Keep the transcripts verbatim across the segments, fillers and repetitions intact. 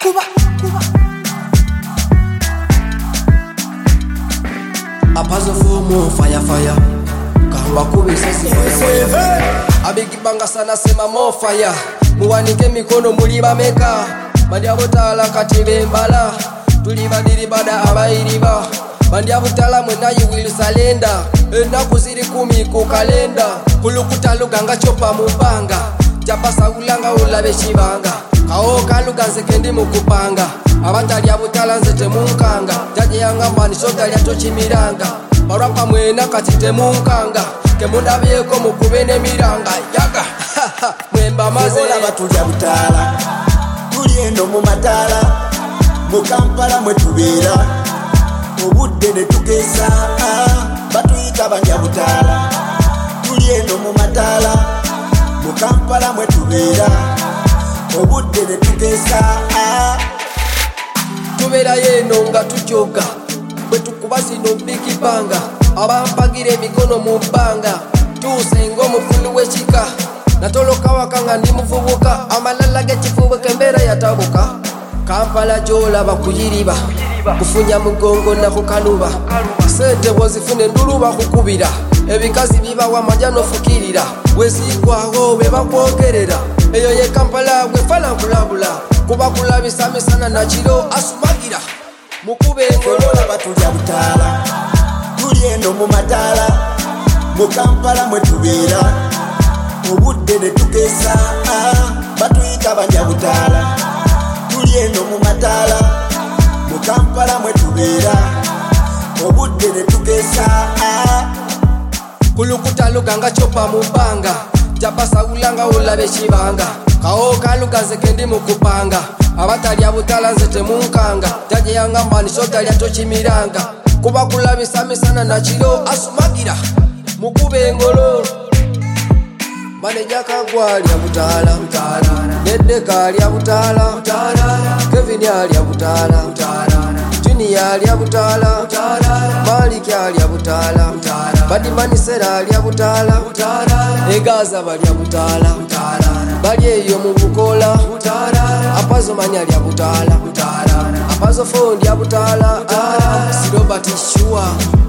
Kuba, Kuba. Apazo fumo fire fire. Kahwa kube sisi fire fire. Abigibanga sana sema mo fire. Muwanike mikono muliba meka. Bandi abotala katibe mbala. Tuliba diribada abairiba. Bandi abotala mwenayi will salenda. Enaku ziri kumi ku kalenda. Kulukuta luganga chopa mubanga. Japasa ulanga ulabe shibanga. Kao kaluga nzekendi mukupanga. Abatali abutala nzete munkanga. Jaji yangamba nishota lya tochimiranga. Barapa mwena katite munkanga. Kemunda bieko mukubene miranga. Yaga mwemba mazela batulya butala. Tuliendo mu matala. Mu Kampala mwe tubeera. Obudde ne tukesa. Batuyita banja butala. Tuliendo mu matala. Mu Kampala mwe tubeera. Obudde ne tukesa. Tubeera yeno nga tujoga. Bwe tukuba zino bigibanga. Abampagire emikono mu bbanga. Tuusenga omukulu w'ekika. Natoloka wakanga ndi muvubuka. Amalala g'ekifubuka embeera yatabuka. Kampala gy'olaba kuyiriba. Kufunya mugongo na kukaluba. Sente bw'ozifuna enduluba kukubira. Ebikazi bibawa amajja n'ofukirira. Weziigwawo be bakwogerera. Eyo ye Kampala gwe fala nkulabula. Kuba kulabisa misana na kiro asumagira. Mukube engolola batulya butala. Tuliendo mu matala. Mu Kampala mwe tubeera. Obudde ne tukesa. Batuyita banja butala. Tuliendo mu matala. Mu Kampala mwe tubeera. Obudde ne tukesa. Kulukuta luganga chopa mubanga. Japasa ulanga ulabe shibanga. Kao kaluga nzekendi mukupanga. Abatali abutala nzete munkanga. Jaji yangamba nishota lya tochimiranga. Kuba kulabisa misana na kiro asumagira. Mukube engolo. Maneja Kagwa alya butala. Nedeka alya butala. Kevin alya butala. Junior alya butala. Malik alya butala. Badimani Sera alya butala. Egaza balya butala. Bali eyo mu Bukola. Apazo manya alya butala. Apazo fondi alya butala. Robert Shua.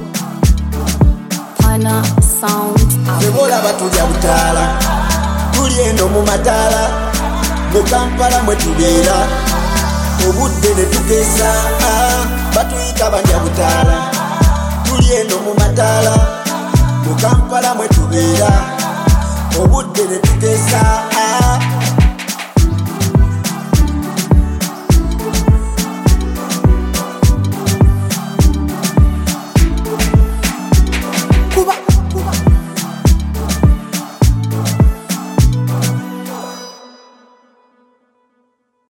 Pana sound. Ebola batulya butala. Tuliendo mu matala. Mu Kampala mwe tubeera. Obudde ne tukesa. Batuyita banja butala. Tuliendo mu matala. Mu Kampala mwe tubeera. Obudde ne tukesa.